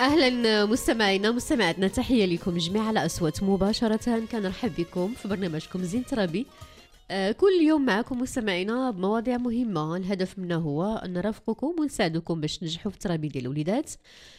أهلا مستمعينا مستمعاتنا، تحية لكم جميعا على أصوات مباشرة. كنرحب بكم في برنامجكم زين ترابي. كل يوم معكم مستمعينا بمواضيع مهمة. الهدف منها هو أن نرافقكم ونساعدكم باش تنجحوا في التربية ديال الوليدات.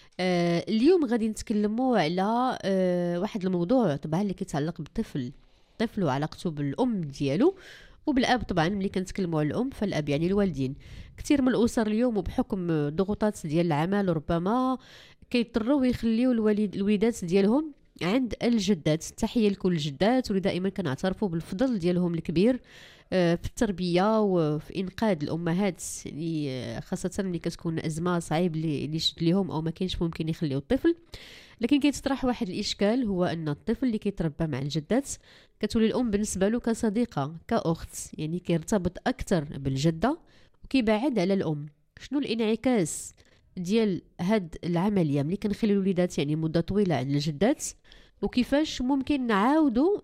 اليوم غادي نتكلموا على واحد الموضوع طبعا اللي كيتعلق بالطفل وعلاقته بالأم ديالو وبالاب. طبعا ملي كنتكلموا على الام فالاب يعني الوالدين. كثير من الاسر اليوم وبحكم الضغوطات ديال العمل ربما كيضطروا يخليوا الوليدات ديالهم عند الجدات. تحيه لكل الجدات واللي دائما كنعترفوا بالفضل ديالهم الكبير في التربيه وفي انقاذ الامهات، يعني خاصه ملي كتكون ازمه صعيب اللي يشد ليهم او ما كاينش ممكن يخليوا الطفل. لكن كيتطرح واحد الاشكال، هو ان الطفل اللي كيتربى مع الجدات كتولي الام بالنسبه له كصديقه كاخت، يعني كيرتبط اكثر بالجده وكيبعد على الام. شنو الانعكاس ديال هاد العمليه ملي كنخليو الوليدات يعني مده طويله عند الجدات، وكيفاش ممكن نعاودوا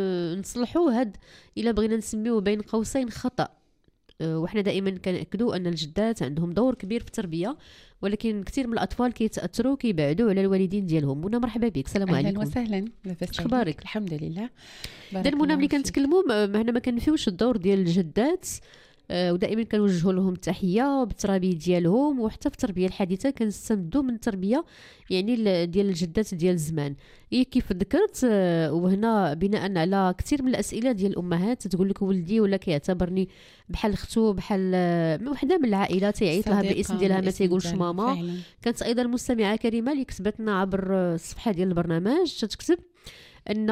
نصلحوا هاد الا بغينا نسميوه بين قوسين خطا. وحنا دائما كنأكدوا ان الجدات عندهم دور كبير في التربيه، ولكن كثير من الاطفال كيتاثروا كيبعدوا على الوالدين ديالهم. منى مرحبا بك، السلام عليكم. اهلا وسهلا، لاباس اخبارك؟ الحمد لله. دابا منى ملي كنتكلموا هنا ما كنفيوش الدور ديال الجدات، ودائما كنوجهوا لهم التحيه بالتربيه ديالهم، وحتى في التربيه الحديثه كنستمدوا من التربيه يعني ديال الجدات ديال الزمان. كيف ذكرت، وهنا بناء على كثير من الاسئله ديال الامهات تقول لك ولدي ولا كيعتبرني بحال اختو بحال وحده من العائله تيعيط لها بالاسم ديالها ما تيقولش ماما فعلا. كانت ايضا مستمعه كريمه اللي كتبتنا عبر الصفحه ديال البرنامج تكتب ان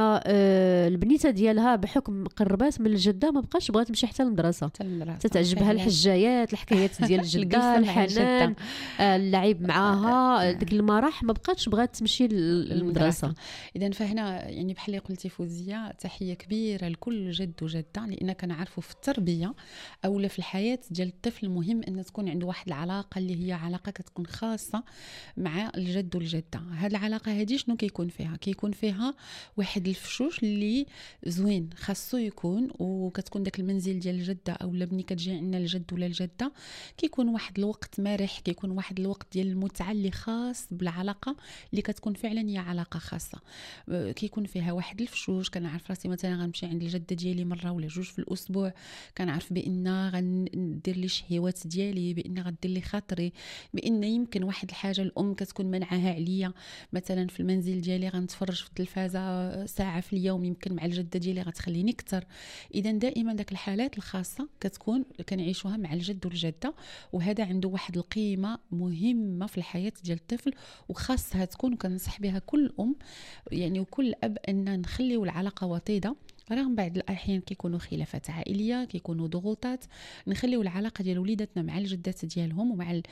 البنيته ديالها بحكم قربات من الجده ما بقاش بغات تمشي حتى للمدرسه، تتعجبها الحجايات الحكايات ديال الجده الحنان اللعب معاها ديك المرح، ما بقاتش بغات تمشي للمدرسه. اذا فهنا يعني بحال اللي قلتي فوزيه، تحيه كبيره لكل جد وجده، لان كنعرفوا في التربيه اولا في الحياه ديال الطفل مهم ان تكون عنده واحد العلاقه اللي هي علاقه كتكون خاصه مع الجد والجده. هذه العلاقه هذه شنو كيكون فيها واحد الفشوش اللي زوين خاصو يكون، وكتكون داك المنزل ديال الجده اولا ملي كتجي عندنا الجد ولا الجده كيكون واحد الوقت مرح، كيكون واحد الوقت ديال المتعه اللي خاص بالعلاقه اللي كتكون فعلا هي علاقه خاصه. كيكون فيها واحد الفشوش، كنعرف راسي مثلا غنمشي عند الجده ديالي مره ولا جوج في الاسبوع، كنعرف بان غندير لي شهيوات ديالي، بان غدير لي خاطري، بان يمكن واحد الحاجه الام كتكون منعها عليا. مثلا في المنزل ديالي غنتفرج في التلفازه ساعه في اليوم، يمكن مع الجده ديالي غتخليني اكثر. اذا دائما داك الحالات الخاصه كتكون كنعيشوها مع الجد والجده، وهذا عنده واحد القيمه مهمه في الحياه ديال الطفل وخاصها تكون، وكنصح بها كل ام يعني وكل اب ان نخليو العلاقه وطيده رغم بعض الاحيان كيكونوا خلافات عائليه، كيكونوا ضغوطات. نخليو العلاقه ديال وليداتنا مع الجدات ديالهم ومع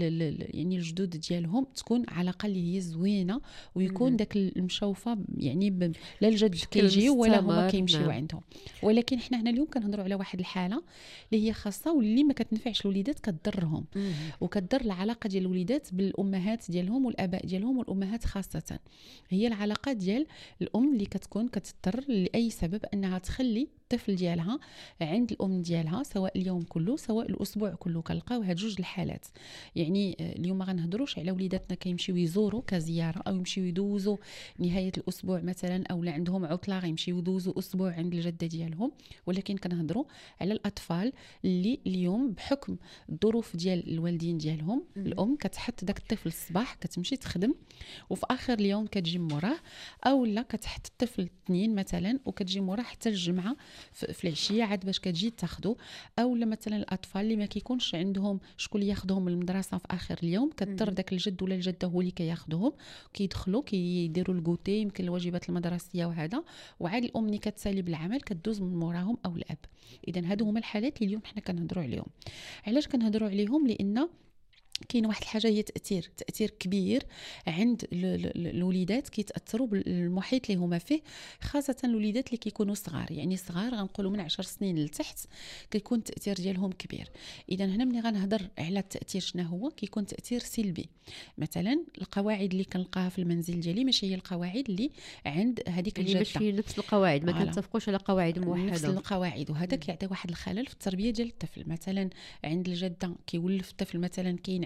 يعني الجدود ديالهم تكون علاقه اللي هي زوينه، ويكون داك المشوفه يعني لا الجد كيجي ولا هما كيمشيو عندهم. ولكن حنا هنا اليوم كنهضروا على واحد الحاله اللي هي خاصه واللي ما كتنفعش الوليدات، كتضرهم وكتضر العلاقه ديال الوليدات بالامهات ديالهم والاباء ديالهم والامهات خاصه. هي العلاقه ديال الام اللي كتكون كتضطر لاي سبب انها تخلي الطفل ديالها عند الام ديالها، سواء اليوم كله سواء الاسبوع كله. كنلقاو هاد جوج الحالات. يعني اليوم ما غنهضروش على وليداتنا كيمشيو يزوروا كزياره او يمشيو يدوزوا نهايه الاسبوع مثلا، او عندهم عطله غيمشيو يدوزوا اسبوع عند الجده ديالهم، ولكن كنهضروا على الاطفال اللي اليوم بحكم الظروف ديال الوالدين ديالهم الام كتحط داك الطفل الصباح كتمشي تخدم، وفي اخر اليوم كتجي موراه، او لا كتحط الطفل الاثنين مثلا وكتجي موراه حتى الجمعه في العشيه عاد باش كتجي تاخذو. او مثلا الاطفال اللي ما كيكونش عندهم شكون ياخذهم من المدرسه في اخر اليوم، كضطر داك الجد ولا الجده هو اللي كياخذهم، كيدخلوا كيديروا الكوتي يمكن الواجبات المدرسيه وهذا، وعاد الام اللي كتسالي بالعمل كدوز من موراهم او الاب. اذا هادو هما الحالات اللي اليوم حنا كنهضروا عليهم. علاش كنهضروا عليهم؟ لان كاين واحد الحاجه هي تاثير كبير عند الوليدات، كيتاثروا بالمحيط اللي هما فيه، خاصه الوليدات اللي كيكونوا صغار، يعني صغار غنقولوا من 10 سنين لتحت كيكون التاثير ديالهم كبير. اذا هنا ملي غنهضر على التاثير شنو هو، كيكون تاثير سلبي. مثلا القواعد اللي كنلقاها في المنزل ديالي ماشي هي القواعد اللي عند هذيك الجده، ماشي نفس القواعد، ما كنتفقوش على قواعد موحده، نفس القواعد، وهذا كيعطي واحد الخلل في التربيه ديال الطفل. مثلا عند الجده كيولف الطفل مثلا كاين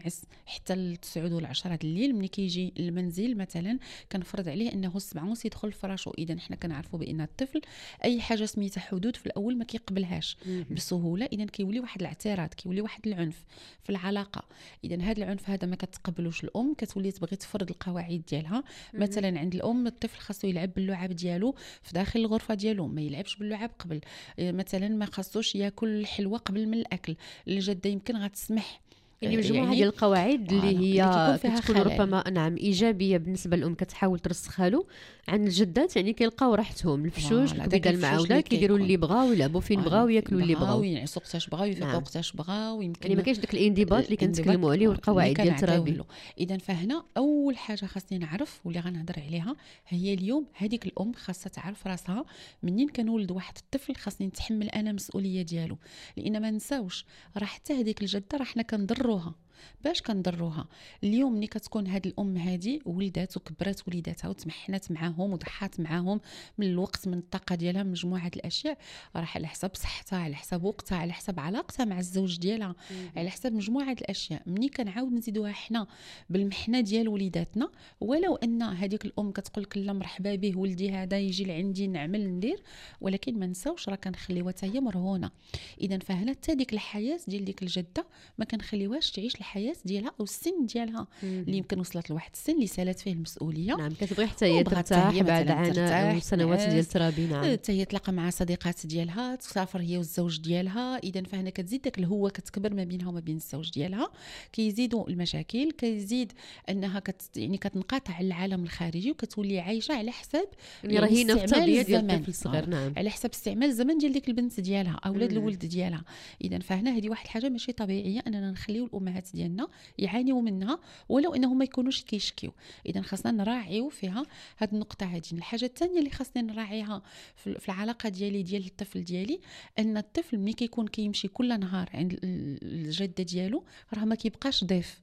ينعس حتى 9 ولا 10 الليل. ملي كيجي المنزل مثلا كنفرض عليه انه 7:30 يدخل لفراشو. اذا حنا كنعرفوا بان الطفل اي حاجه سميتها حدود في الاول ما كيقبلهاش بسهوله، اذا كيولي واحد الاعتراض، كيولي واحد العنف في العلاقه. اذا هذا العنف هذا ما كتقبلوش الام، كتولي تبغي تفرض القواعد ديالها. مثلا عند الام الطفل خاصو يلعب باللعاب ديالو في داخل الغرفه ديالو، ما يلعبش باللعاب قبل. مثلا ما خاصوش ياكل الحلوى قبل من الاكل. الجده يمكن غتسمح يعني مجموعة ديال القواعد اللي هي فيها كتكون ربما نعم إيجابية بالنسبة للأم كتحاول ترسخها له. عند الجدات يعني كيلقاو راحتهم الفشوش البدل مع أولاد كيديروا اللي بغاو، يلعبوا فين بغاو، ياكلوا اللي بغاو، ينعسوا وقتاش بغاو، يفيقوا وقتاش بغاو. يمكن يعني ما كاينش داك الانضباط اللي كنتكلموا عليه والقواعد ديال التربيه. اذا فهنا اول حاجه خاصني نعرف واللي غنهضر عليها هي اليوم هذيك الام خاصها تعرف راسها. منين كنولد واحد الطفل خاصني نتحمل انا المسؤوليه ديالو، لان ما نساوش راه حتى هذيك الجده راه حنا كنضروها. باش كنضروها اليوم ملي كتكون هاد الام هادي ولدات وكبرات وليداتها وتمحنات معاهم وضحات معاهم من الوقت من الطاقه ديالها من مجموعه الاشياء، راح على حساب صحتها، على حساب وقتها، على حساب علاقتها مع الزوج ديالها، على حساب مجموعه الاشياء. ملي كنعاود نزيدوها حنا بالمحنه ديال وليداتنا، ولو ان هذيك الام كتقول لك لا مرحبا به ولدي هذا يجي لعندي نعمل ندير، ولكن ما نساوش راه كنخليوها حتى هي مرهونه. اذا فهنا حتى ديك الحياه ديال ديك الجده ما كنخليوهاش تعيش الحياه ديالها او السن ديالها اللي يمكن وصلت لواحد السن اللي سالات فيه المسؤوليه. نعم كتبغي حتى هي ترتاح بعد عناء وسنوات ديال الترابي. نعم حتى هي تلاقى مع صديقات ديالها، تسافر هي والزوج ديالها. اذا فهنا كتزيد داك الهوه كتكبر ما بينها وما بين الزوج ديالها، كيزيدوا المشاكل، كيزيد انها يعني كتنقطع العالم الخارجي وكتولي عايشه على حساب يعني رهينه في التربيه ديال الطفل الصغير. نعم على حساب استعمال الزمن ديال ديك البنت ديالها اولاد الولد ديالها. اذا فهنا هذه واحد الحاجه ماشي طبيعيه اننا نخليو الامهات ديالنا يعانيوا منها ولو انهم ما يكونوش كيشكيو. اذا خاصنا نراعيو فيها هذه النقطه هذه. الحاجه الثانيه اللي خاصني نراعيها في العلاقه ديالي ديال الطفل ديالي، ان الطفل ملي كيكون كيمشي كل نهار عند الجده ديالو راه ما كيبقاش ضيف.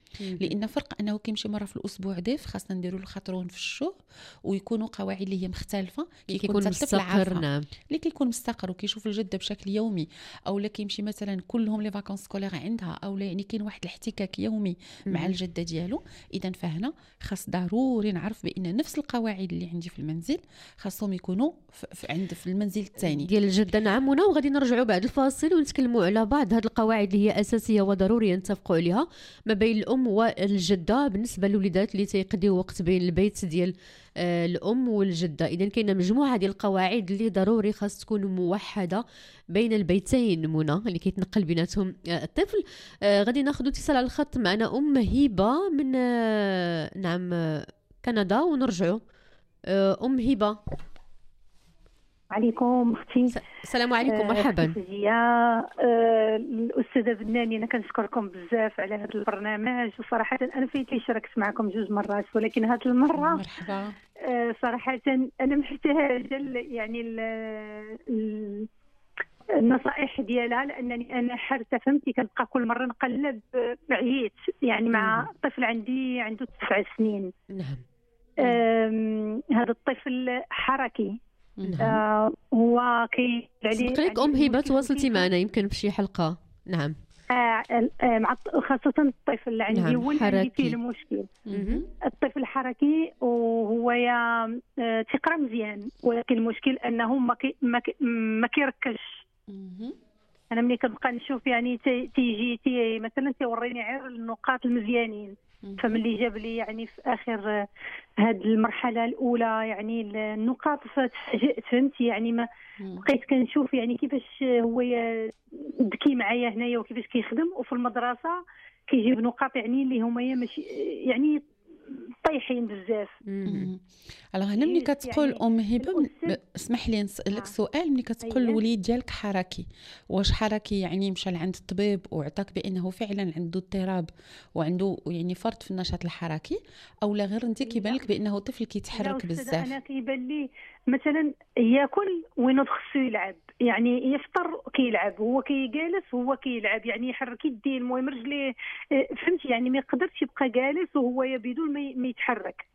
لان فرق انه كيمشي مره في الاسبوع ضيف، خاصنا نديروا الخطرون في الشهر ويكونوا قواعد اللي هي مختلفه، كيكون مستقر. نعم اللي كيكون مستقر وكيشوف الجده بشكل يومي، او لا كيمشي مثلا كلهم لي فاكونس سكولير عندها، او لا يعني كاين واحد الاحتكاك يومي مع الجده ديالو. اذا فهنا خاص ضروري نعرف بان نفس القواعد اللي عندي في المنزل خاصهم يكونوا في المنزل الثاني ديال الجده. نعم وغادي نرجعوا بعد الفاصل ونتكلموا على بعض هذه القواعد اللي هي اساسيه وضروري نتفقوا عليها ما بين الام والجده بالنسبه للوليدات اللي تيقضيو وقت بين البيت ديال الام والجده. اذا كاينه مجموعه ديال القواعد اللي ضروري خاص تكون موحده بين البيتين منى اللي كيتنقل بيناتهم الطفل. غادي ناخذ اتصال على الخط. معنا ام هبه من نعم كندا ونرجعوا. ام هبه عليكم اختي. السلام عليكم. مرحبا. الاستاذه بناني انا كنشكركم بزاف على هذا البرنامج، وصراحه انا فايتي شاركت معكم 2 مرات ولكن هذه المره مرحبا. صراحه انا محتاجه يعني النصائح ديالها، لانني انا حرته فهمتي كنبقى كل مره نقلب عييت يعني مع طفل عنده 9 سنين. نعم هذا الطفل حركي. هو سبقلك ام هبه تواصلتي معنا يمكن في شي حلقه. نعم مع خاصه الطفل اللي عندي نعم. هو اللي عندي فيه المشكل. الطفل حركي وهو تيقرا مزيان، ولكن المشكل انه ما كيركزش. انا ملي كنبقى نشوف يعني تيجي مثلا تيوريني غير النقاط المزيانين، فملي جاب لي يعني في اخر هذه المرحله الاولى يعني النقاط فتفاجئت فهمتي يعني ما بقيت كنشوف يعني كيفاش هو ذكي معايا هنايا وكيفاش كيخدم، وفي المدرسه كيجيب نقاط يعني اللي هما ماشي يعني طايحين بزاف. هنا ملي كتقول يعني ام هبه اسمح لي نسالك سؤال. ملي كتقول الوليد ديالك حركي، واش حركي يعني مشى لعند الطبيب وعطاك بانه فعلا عنده اضطراب وعنده يعني فرط في النشاط الحركي، او لا غير انت كيبان لك بانه طفل كيتحرك بزاف؟ انا كيبان لي مثلا ياكل وينوض خصو يلعب، يعني يفطر كيلعب، هو كيجالس هو كيلعب، يعني يحرك يديه، المهم رجليه، فهمتي؟ يعني ما يقدرش يبقى جالس وهو بدون ما يتحرك.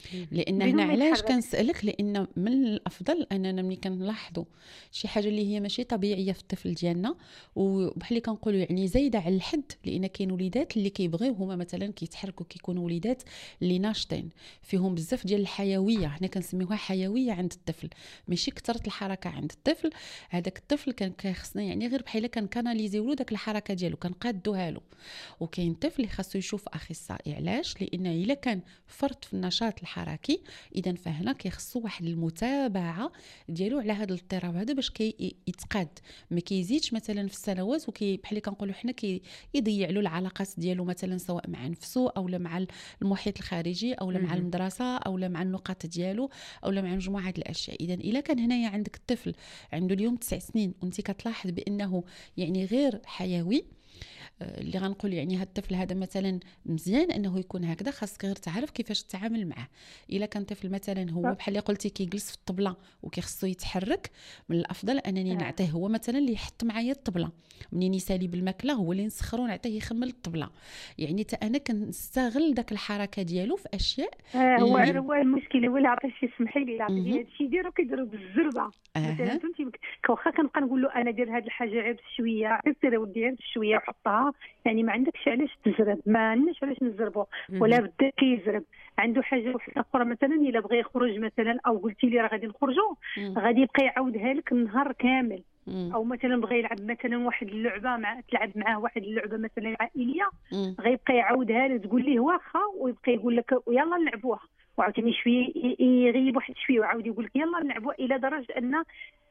لان هنا علاش كنسالك، لان من الافضل اننا ملي كنلاحظوا شي حاجه اللي هي ماشي طبيعيه في الطفل ديالنا، وبحال اللي كنقولوا يعني زايده على الحد، لان كاين وليدات اللي كيبغيو هما مثلا كيتحركوا، كيكونوا وليدات اللي ناشطين فيهم بزاف ديال الحيويه، حنا كنسميوها حيويه عند الطفل، ماشي كثره الحركه عند الطفل. هذاك الطفل كان خصنا يعني غير بحال كان كاناليزيو له داك الحركه ديالو، كنقادوها له. وكاين طفل خاصو يشوف اخصائي، علاش؟ لان الا كان فرط في النشاط الحركي اذا فهنا كيخصو واحد المتابعه ديالو على هذا الاضطراب هذا باش يتقاد، ما كيزيدش مثلا في السنوات بحال اللي كنقولوا حنا يضيع له العلاقات ديالو، مثلا سواء مع نفسه او مع المحيط الخارجي او مع المدرسه او مع النقاط ديالو او مع مجموعه الاشياء. اذا الا كان هنايا عندك الطفل عنده اليوم 9 سنين وانت كتلاحظ بانه يعني غير حيوي، اللي غنقول يعني هاد الطفل هذا مثلا مزيان انه يكون هكذا، خاصك غير تعرف كيفاش تتعامل معه. الا كان طفل مثلا هو بحال اللي قلتي كيجلس في الطبله وكيخصو يتحرك، من الافضل انني نعطيه هو مثلا اللي يحط معايا الطبله، منين يسالي بالماكله هو اللي نسخرو نعطيه يخمل الطبله، يعني انا كنستغل داك الحركه ديالو في اشياء. هو المشكله هو اللي عطيه شي، سمحي لي عطيه هادشي يديرو كيديروا بالزربه مثلا، فهمتي؟ واخا كنبقى نقول له انا دير هاد الحاجه غير بشويه، غير سير ودي غير بشويه وحطها، يعني ما عندكش علاش تزرب، ما عندناش علاش نزربو، ولا بدا كيزرب. عنده حاجه واحده اخرى مثلا الا بغى يخرج مثلا او قلتي لي راه غادي نخرجوا، غادي يبقى يعاودها لك النهار كامل. او مثلا بغى يلعب مثلا واحد اللعبه تلعب معاه واحد اللعبه مثلا عائليه، غيبقى يعاودها له، تقول ليه واخا ويبقى يقول لك يلا نلعبوها، وعاوتاني شويه يغيب واحد شويه وعاود يقول لك يلا نلعبوها، الى درجه ان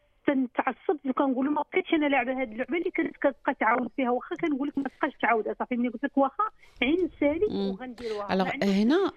تنتعصب وكنقول له ما بقيتش انا لعبه هذه اللعبه اللي كنت كتبقى تعاود فيها، واخا كنقول لك ما تبقاش تعاودها صافي، ملي قلت لك واخا عين سالي وغنديروها. هنا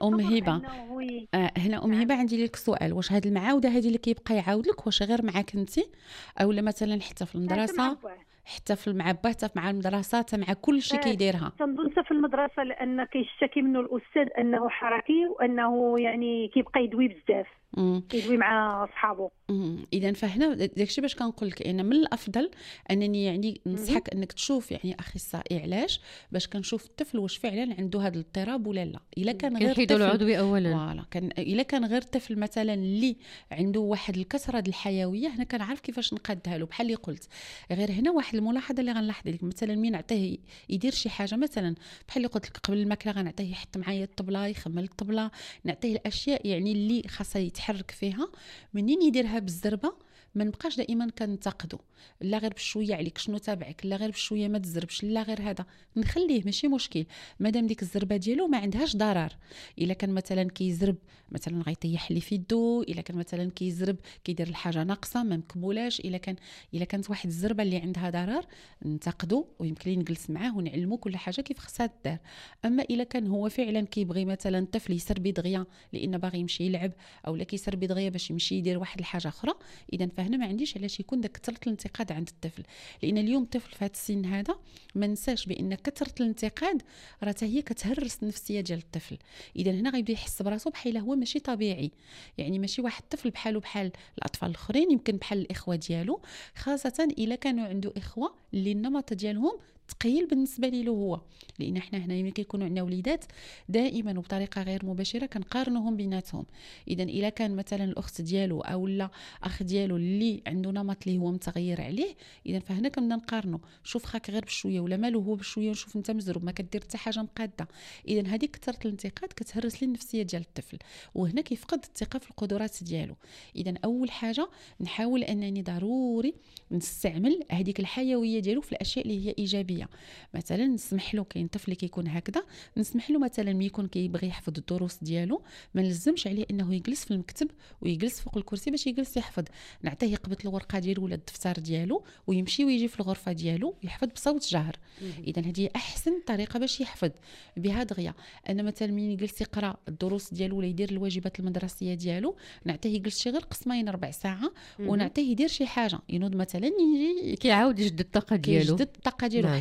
ام هبه عندي لك سؤال، واش هذه المعاوده هذه اللي كيبقى يعاود لك واش غير معاك انت او مثلا حتى في المدرسه، حتى في مع باه، حتى مع المدرسه، حتى مع كل شيء كيديرها؟ تنظن في المدرسه لان كيشتكي منه الاستاذ انه حركي وانه يعني كيبقى يدوي بزاف، كيدوي مع صحابه. اذا فهنا داكشي باش كنقول لك ان من الافضل انني يعني ننصحك انك تشوف يعني اخصائي، علاش؟ باش كنشوف الطفل واش فعلا عنده هذا الاضطراب ولا لا. الا كان غير طفل العضوي اولا، فوالا الا كان غير طفل مثلا اللي عنده واحد الكثره د الحيويه، هنا كنعرف كيفاش نقادها له. بحال اللي قلت غير هنا واحد الملاحظه اللي غنلاحظ لك، مثلا مين نعطيه يدير شي حاجه، مثلا بحال اللي قلت لك قبل الماكله غنعطيه يحط معايا الطبله، يخمل الطبله، نعطيه الاشياء يعني اللي خاصه يتحرك فيها. منين يديرها بالزربه ما نبقاش دائما كنتقدو، لا غير بشويه عليك شنو تابعك، لا غير بشويه ما تزربش، لا غير هذا نخليه ماشي مشكل، مادام ديك الزربه ديالو ما عندهاش ضرر. الا كان مثلا كيزرب مثلا غيطيح لي في يدو، الا كان مثلا كيزرب كيدير الحاجه ناقصه ما مكمولاش، الا كانت واحد الزربه اللي عندها ضرر ننتقدو ويمكن لي نجلس معاه ونعلمو كل حاجه كيف خصها تدار. اما الا كان هو فعلا كيبغي مثلا طفل يسربي دغيا لان باغي يمشي يلعب، او لا كيسربي دغيا باش يمشي يدير واحد الحاجه اخرى، اذا فهنا ما عنديش علاش يكون داك كثره الانتقاد عند الطفل. لان اليوم الطفل في هذا السن هذا ما ننساش بان كثره الانتقاد راه هي كتهرس النفسيه ديال الطفل. اذا هنا غيبدا يحس براسو بحال هو ماشي طبيعي، يعني ماشي واحد الطفل بحاله بحال الاطفال الاخرين، يمكن بحال الاخوه ديالو، خاصه الا كانوا عنده اخوه اللي النمط ديالهم ثقيل بالنسبه ليه هو. لان احنا هنا ملي كيكونوا عندنا وليدات دائما وبطريقه غير مباشره كنقارنوهم بيناتهم. اذا الا كان مثلا الاخت ديالو او لا اخ ديالو اللي عنده نمط اللي هو متغير عليه، اذا فهنا كنبدا نقارنوا، شوف خاك غير بشويه ولا مالو هو بشويه، نشوف انت مزروب ما كدير حتى حاجه مقاده. اذا هذه كثره الانتقاد كتهرس لي النفسيه ديال الطفل، وهنا كيفقد الثقه في القدرات ديالو. اذا اول حاجه نحاول انني ضروري نستعمل هذيك الحيويه ديالو في الاشياء اللي هي ايجابيه. مثلا نسمح له، كاين طفل كيكون هكذا، نسمح له مثلا ملي يكون كيبغي يحفظ الدروس ديالو ما نلزمش عليه انه يجلس في المكتب ويجلس فوق الكرسي باش يجلس يحفظ، نعطيه يقبط الورقه ديالو ولا الدفتر ديالو ويمشي ويجي في الغرفه ديالو يحفظ بصوت جهر. اذا هذه احسن طريقه باش يحفظ بها دغيا. انا مثلا ملي يجلس يقرا الدروس ديالو ولا يدير الواجبات المدرسيه ديالو، نعطيه يجلس شي غير قسمين ربع ساعه ونعطيه يدير شي حاجه، ينوض مثلا يجي كيعاود يجدد الطاقه ديالو، يجدد الطاقه ديالو.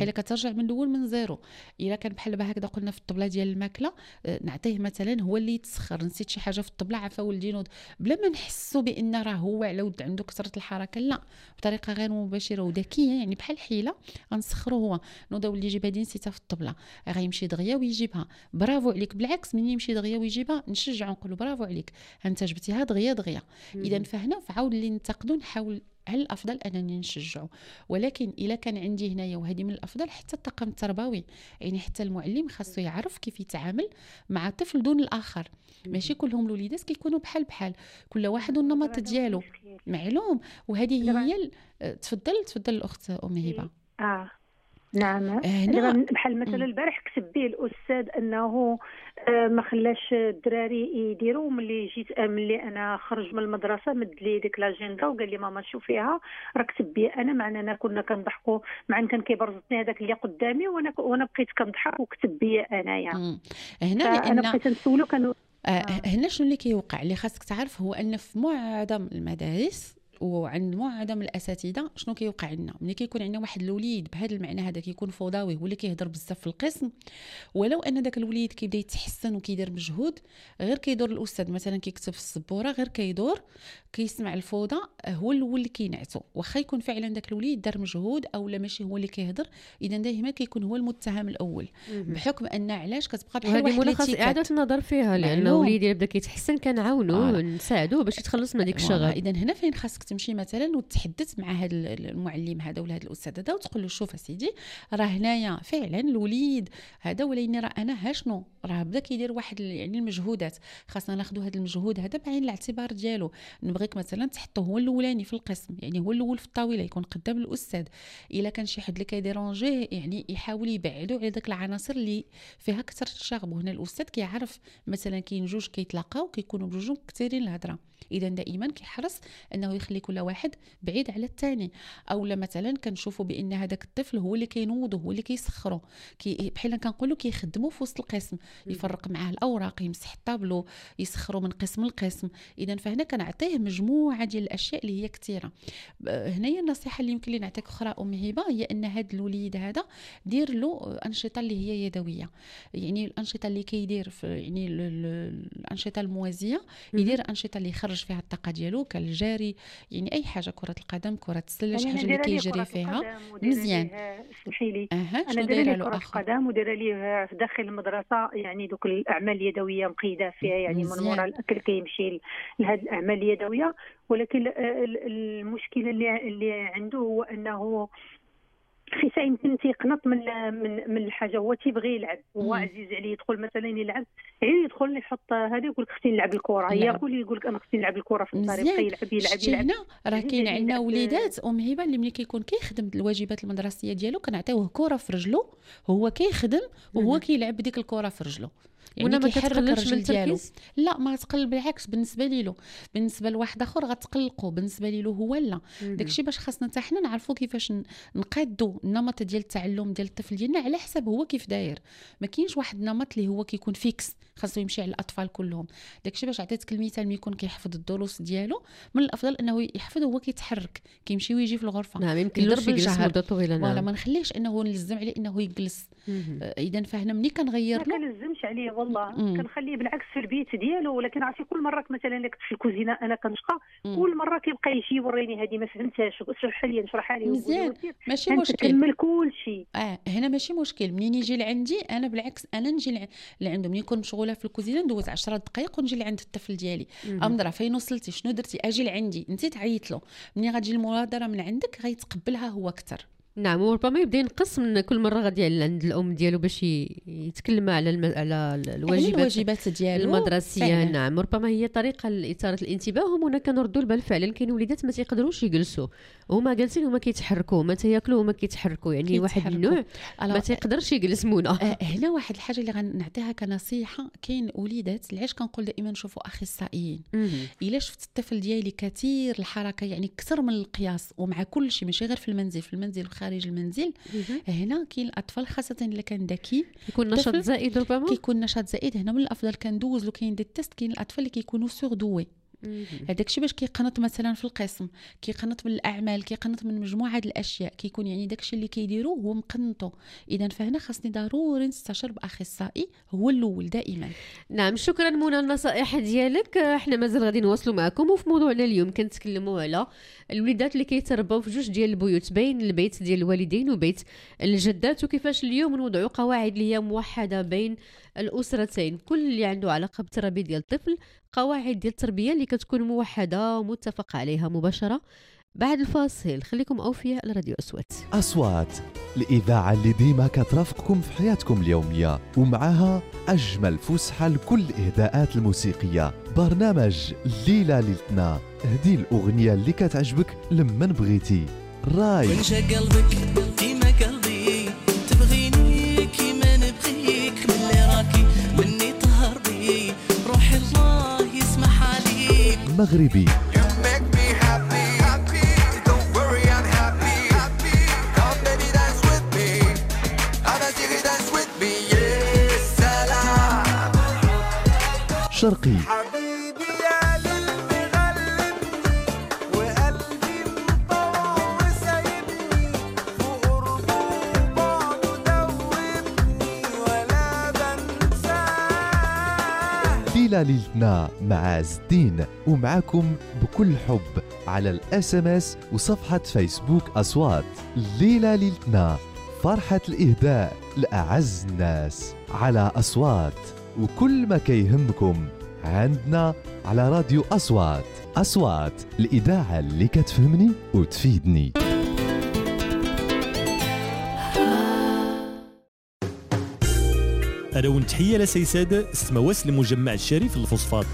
بحال كترجع من الاول من زيرو. الا كان بحال هكذا قلنا في الطبله ديال الماكله، نعطيه مثلا هو اللي يتسخر، نسيت شي حاجه في الطبله عفا ولدي نوض، بلا ما نحسوا بان راه هو على ود عنده كثره الحركه، لا، بطريقه غير مباشره وذكيه، يعني بحال حيله غنسخروا هو نوض ولدي جيب هذه نسيتها في الطبله، غيمشي دغيا ويجيبها، برافو عليك. بالعكس من يمشي دغيا ويجيبها نشجعوا نقولوا برافو عليك انت جبتيها دغيا دغيا. اذا فهنا فعاود اللي ننتقدوا نحاول على الافضل انني نشجعه. ولكن الا كان عندي هنايا، وهذه من الافضل، حتى الطاقم التربوي، يعني حتى المعلم خاصو يعرف كيف يتعامل مع طفل دون الاخر. ماشي كلهم الوليدات كيكونوا بحال كل واحد والنمط ديالو معلوم. وهذه هي تفضل الاخت ام هبه. نعم. بحال مثلا البارح كتب به الاستاذ انه ما خلاش الدراري يديروا. ملي انا خرج من المدرسه مد لي ديك لاجندا وقال لي ماما شوفيها راه كتب بي انا، معنا كنا كنضحكوا، مع كان كيبرزني هذاك اللي قدامي وانا بقيت كنضحك وكتب بي انايا. هنا انا بقيت نسولو كانوا هنا شنو اللي كيوقع اللي خاصك تعرف هو ان في معظم المدارس وعند معظم الاساتذه شنو كيوقع لنا ملي كيكون عندنا واحد الوليد بهذا المعنى هذا كيكون فوضوي هو اللي كيهضر بزاف في القسم، ولو ان داك الوليد كيبدا يتحسن وكيدير مجهود، غير كيدور الاستاذ مثلا كيكتب في السبوره، غير كيدور كيسمع الفوضى، هو الاول اللي كينعتو، واخا يكون فعلا داك الوليد دار مجهود او لا ماشي هو اللي كيهضر، اذا دائما كيكون هو المتهم الاول، بحكم ان علاش كتبقى بحال واحد اللي خاص اعاده النظر فيها، لان وليدي يبدا كيتحسن كنعاونوه نساعدوه باش يتخلص من ديك الشغل. اذا هنا فين خاصك تمشي مثلا وتحدث مع هذا المعلم هذا ولا هذا الاستاذ هذا وتقول له شوف اسيدي راه هنايا فعلا الوليد هذا ولكن راه انا شنو راه بدا كيدير واحد يعني المجهودات، خاصنا ناخذوا هذا المجهود هذا بعين الاعتبار ديالو، نبغيك مثلا تحطه هو الاولاني في القسم، يعني هو الاول في الطاوله يكون قدام الاستاذ، الا كان شي حد اللي كيديرونجيه يعني يحاول يبعدوا على داك العناصر اللي فيها كثره الشغب. وهنا الاستاذ كيعرف مثلا كاين جوج كيتلاقاو كيكونوا بجوج كثيرين الهضره، اذا دائما كيحرص انه يخلي كل واحد بعيد على الثاني. او لا مثلا كنشوفوا بان هذاك الطفل هو اللي كينوضو هو اللي كيسخروا بحال كنقولوا كيخدموا في وسط القسم، يفرق معاه الاوراق، يمسح الطابلو، يسخروا من قسم لقسم. اذا فهنا كنعطيه مجموعه ديال الاشياء اللي هي كثيره. هنايا النصيحه اللي يمكن لي نعطيك اخرى ام هبه هي ان هذا الوليد هذا دير له انشطه اللي هي يدويه، يعني الانشطه اللي كيدير يعني الانشطه الموازيه، يدير انشطه اللي يخرج فيها الطاقه ديالو كالجري، يعني اي حاجه، كره القدم، كره السله، شي حاجه اللي كيجري فيها مزيان. اسمحي لي انا دايره له كره القدم ودايره ليه في داخل المدرسه، يعني دوك الاعمال اليدويه مقيده فيها، يعني من وراء الاكل كيمشي لهذه الاعمال اليدويه. ولكن المشكله اللي عنده هو انه خيسا يمكن تيقنط من الحاجه، هو تيبغي يلعب، هو عزيز عليه يدخل مثلا يلعب، غير يدخل يحط هذا يقول لك خصني نلعب الكره، يقول لك انا خصني نلعب الكره في الطريق، يلعب. هنا راه كاين عندنا وليدات ام هبه اللي ملي كيكون كيخدم الواجبات المدرسيه ديالو كنعطيوه كره في رجله، هو كيخدم وهو كيلعب بديك الكره في رجله، يعني ما كيحركش من ديالو. لا ما تقل، بالعكس بالنسبه له، بالنسبه لواحد اخر غتقلقوا، بالنسبه له هو لا. داكشي باش خاصنا حتى حنا نعرفوا كيفاش نقادوا النمط ديال التعلم ديال الطفل ديالنا على حسب هو كيف داير. ما كاينش واحد النمط اللي هو كيكون فيكس خاصو يمشي على الاطفال كلهم. داكشي باش عطيتك المثال ملي يكون كيحفظ الدروس ديالو، من الافضل انه يحفظ وهو كيتحرك، كيمشي ويجي في الغرفه. نعم يمكنلوش يجلس مده طويله. ولا ما نخليش انه نلزم عليه انه يجلس. اذا فهنا ملي كنغير له ما كنلزمش عليه والله، كنخليه بالعكس في البيت ديالو. ولكن عرفتي كل مره مثلا اللي كنت في الكوزينه انا كنشقى، كل مره كيبقى يجي يوريني هذه ما فهمتهاش، اشرحها لي مزيان ماشي مشكل، كمل كل شيء. هنا ماشي مشكل. منين يجي لعندي انا بالعكس انا نجي لعنده، ملي نكون مشغوله في الكوزينه ندوز 10 دقائق ونجي لعند الطفل ديالي، امضرا فين وصلتي شنو درتي، اجي لعندي انت تعيط له، ملي غتجي المبادره من عندك غيتقبلها هو اكثر. نعم، وربما يبدا ينقص من كل مره غادي عند الام ديالو باش يتكلم على الواجبات ديالو المدرسيه. نعم، ربما هي طريقه لاثاره الانتباه. هنا كنردوا البال فعلا كاين وليدات ما تيقدروش يجلسوا، هما جالسين هما كيتحركوا، ما تياكلوا هما كيتحركوا، يعني واحد النوع ما تيقدرش يجلس منى. هنا واحد الحاجه اللي غنعطيها كنصيحه، كاين وليدات علاش كنقول دائما نشوفوا اخصائيين، الا شفت الطفل ديالي كثير الحركه يعني اكثر من القياس ومع كل شيء ماشي غير في المنزل خارج المنزل، هنا كاين الاطفال خاصه اللي كان ذكي يكون نشاط زائد، ربما كيكون نشاط زائد، هنا من الافضل كندوز له كاين دي تيست، كاين الاطفال اللي كيكونوا سوردوي هذاك الشيء باش كيقنط مثلا في القسم، كيقنط من الاعمال، كيقنط من مجموعه الاشياء، كيكون يعني داك الشيء اللي كيديروه هو مقنطو. اذا فهنا خاصني ضروري نستشير باخصائي هو الاول دائما. نعم، شكرا منى النصائح ديالك. احنا مازال غادي نواصلوا معكم، وفي موضوعنا اليوم كنتكلموا على الوليدات اللي كيتربوا في جوج ديال البيوت، بين البيت ديال الوالدين وبيت الجدات، وكيفاش اليوم نوضعوا قواعد اللي هي موحده بين الاسرتين. كل اللي عنده علاقه بالتربيه ديال الطفل، قواعد ديال التربيه اللي كتكون موحده ومتفق عليها مباشره. بعد الفاصل خليكم اوفياء على راديو أصوات، الإذاعة اللي ديما كترافقكم في حياتكم اليومية، ومعها أجمل فسحة لكل الإهداءات الموسيقية. برنامج ليلة ليلتنا، هدي الأغنية اللي كتعجبك لمن بغيتي. راي ونشا قلبك كيما قلبي، تبغيني كيما نبغيك، من اللي راكي مني طهر بي، روحي الله يسمح عليك. مغربي شرقي حبيبي يا للي غلبني، وقلبي مطوع وسايبني، فوق قربه وبعده دوبني ولا بنساه. ليلة ليلتنا مع عز الدين، ومعاكم بكل حب على الSMS وصفحة فيسبوك أصوات. ليلة ليلتنا، فرحة الإهداء لأعز الناس على أصوات، وكل ما كيهمكم عندنا على راديو أصوات. أصوات، الإذاعة اللي كتفهمني وتفيدني. أراون تحية لسيساد استمواس لمجمع الشريف الفوسفات.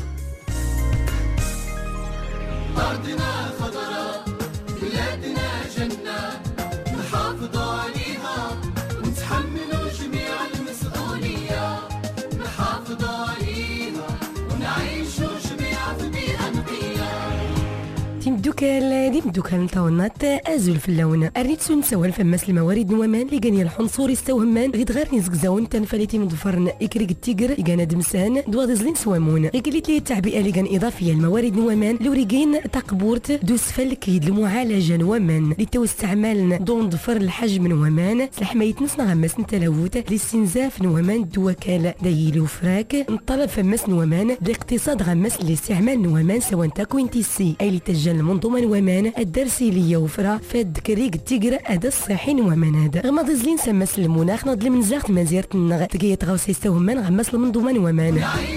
أرضنا خضراء، بلادنا جنة، نحافظوا عليها ونتحملوا جميع المسؤولية. نحافظوا عليها ونعيشوا جميعا في بيئة نقية. ديم دوكال نطاونات ازول في اللون اريتسو نسوال فماس الموارد نوامان اللي كان الحنصور يستوهمان غير غير نزكزاون تنفليتي من ضفرن اكريك التيغر كان دمسان دوازلين سوامون قالت لي التعبئه اللي كان اضافيه الموارد نوامان لوريجين تقبورت دوس فلكيد المعالجه نوامان اللي تو استعمالنا دون ضفر الحجم نوامان سلحمايت نصنا غماس نتلاوت الاستنزاف نوامان دوكال دايلو فراك نطلب فماس نوامان الاقتصاد غماس الاستعمال نوامان سواء تاكوينتي سي اي اللي تجل المنظومه نوامان الدرسيليه وفرا فاد كريك التيغر ادا الصحي نوامان هذا غماض زلين سماس المناخ نضل المنزاغ مزيرت النغ تقيت غوسي استوهمان غماس المنظومه نوامان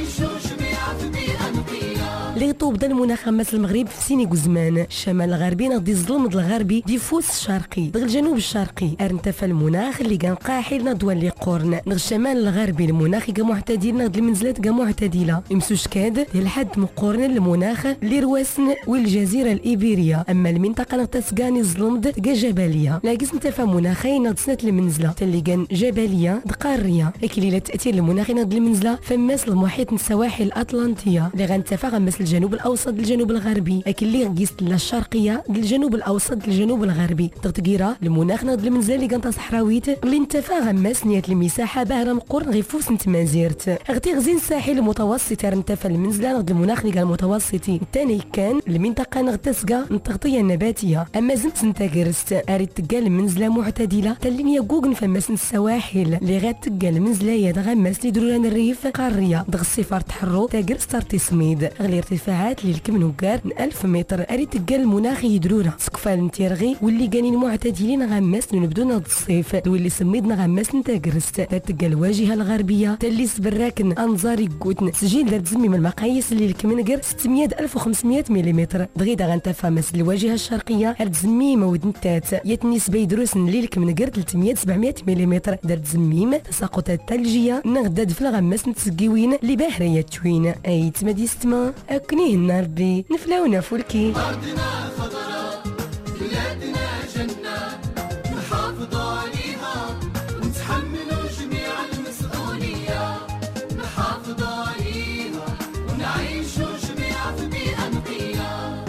لي طوب دا المناخ غماس المغرب في سيني قزمان الشمال الغربي نغدي الظلم الغربي ديفوس الشرقي دغ الجنوب الشرقي ارنتفى المناخ اللي كان قاحل ندوى اللي قورن نغ الشمال الغربي المناخ كا معتدل نغد المنزلات كا معتدله يمسوش كاد لحد مقورن المناخ اللي رواسن والجزيره الإيبيرية. اما المنطقه نغ تسكاني الظلم كا جبليه لاقيس نتفى مناخي نغد سنه المنزله اللي كان جبليه قاريه اكليله تاثير المناخ نغد المنزله فماس المحيط السواحل الاطلنطيه اللي غنتفى غماس الجنوب الاوسط للجنوب الغربي اكل اللي قيست الشرقيه للجنوب الاوسط للجنوب الغربي تغتقيره المناخ نض المنزل اللي كانت صحراويت اللي انتفى غماس نيات المساحه باهره مقرن غيفوس نتمازيرت اغتي غزين الساحل المتوسط انتفى المنزل نض المناخ اللي كان متوسطي الثاني كان المنطقه نغتسقى التغطيه النباتيه. اما زمت نتاكرست اريد تلقى المنزله معتدله تلين يقوق فماس السواحل اللي غاد تلقى المنزله يا غماس لي دروران الريف قاريه دغ الصفر تحرو تاكر ستارتي سميد غير ارتفاعات للكم نوكار من 1000 متر اريد تلقى المناخ يدروره سقفال نتيرغي واللي كانين معتدلين غماس نبدو نض الصيف واللي سميدنا غماس نتاكرست تلقى الواجهه الغربيه تلي سبراكن انظاري قوتن سجين دار تزميم المقاييس اللي الكمنقر 600 1500 ملم دغيدا غنتفى مس الواجهه الشرقيه تزميم ودنتات يتنسبه يدروس اللي الكمنقر 300 700 ملم دار تزميم تساقطات ثلجيه نغداد في الغماس نتسقيوين اللي باهريه توين اي تمدي ستما اكنيه النربي نفلاونا فولكي. أرضنا خضراء، بلادنا جنة، نحافظوا عليها ونتحملوا جميع المسؤولية. نحافظوا عليها ونعيشوا جميعا في بيئة نقية.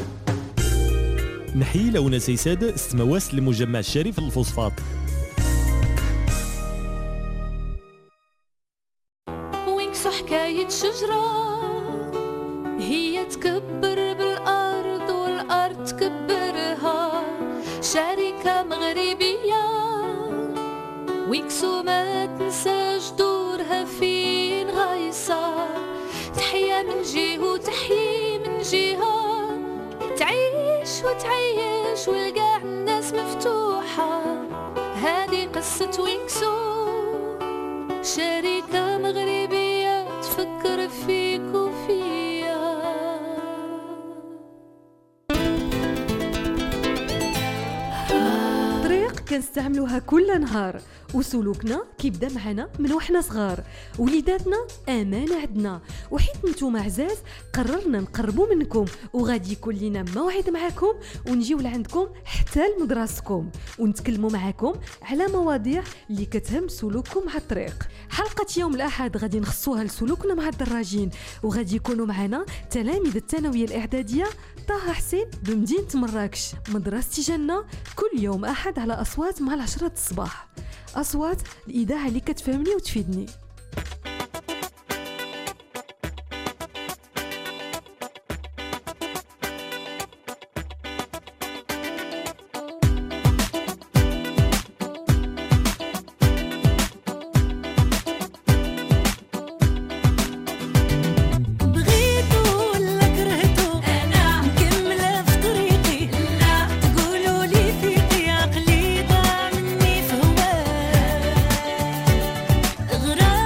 نحيي لونا سيساد استمواس لمجمع الشريف الفوسفات. وينكسو حكاية شجرة هي تكبر شركة مغربية ويكسو ما تنساش دورها فين غايصة. تحية من جهة وتحيي من جهة، تعيش وتعيش والقاع الناس مفتوحة. هذه قصة ويكسو، شركة مغربية تفكر فيك وفيا. طريق كنستعملوها كل نهار، وسلوكنا كيبدا معنا من وحنا صغار. وليداتنا امانه عندنا، وحيت نتوما عزاز قررنا نقربوا منكم، وغادي يكون لنا موعد معكم ونجيو لعندكم حتى لمدرستكم ونتكلموا معكم على مواضيع اللي كتهم سلوككم على الطريق. حلقه يوم الاحد غادي نخصوها لسلوكنا مع الدراجين، وغادي يكونوا معنا تلاميذ الثانويه الاعداديه طه حسين بمدينه مراكش. مدرستي جنة كل يوم احد على اصوات مع 10 الصباح. أصوات الإذاعة اللي كتفهمني وتفيدني. غرام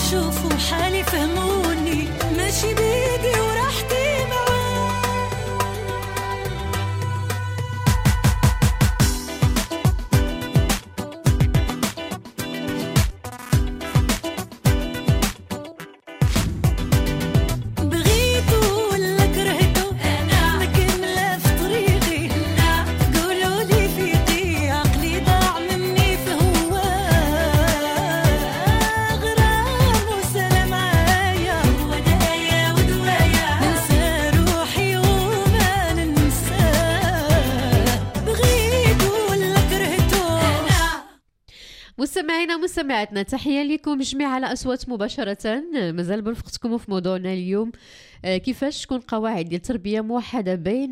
شوفوا حالي فهموني ماشي بيدي وراحتي معاه. بغيتو ولا كرهتو انا مكمله في طريقي، قولوا لي فيقي عقلي ضاع مني فهو غرام وسلام معايا ودايا ودوايا، ننسى روحي وما ننساه. بغيتو ولا كرهتو انا. مستمعينا مستمعاتنا، تحية لكم جميع على أصوات مباشرة. مازال برفقتكم في موضوعنا اليوم، كيفاش تكون قواعد ديال التربية موحدة بين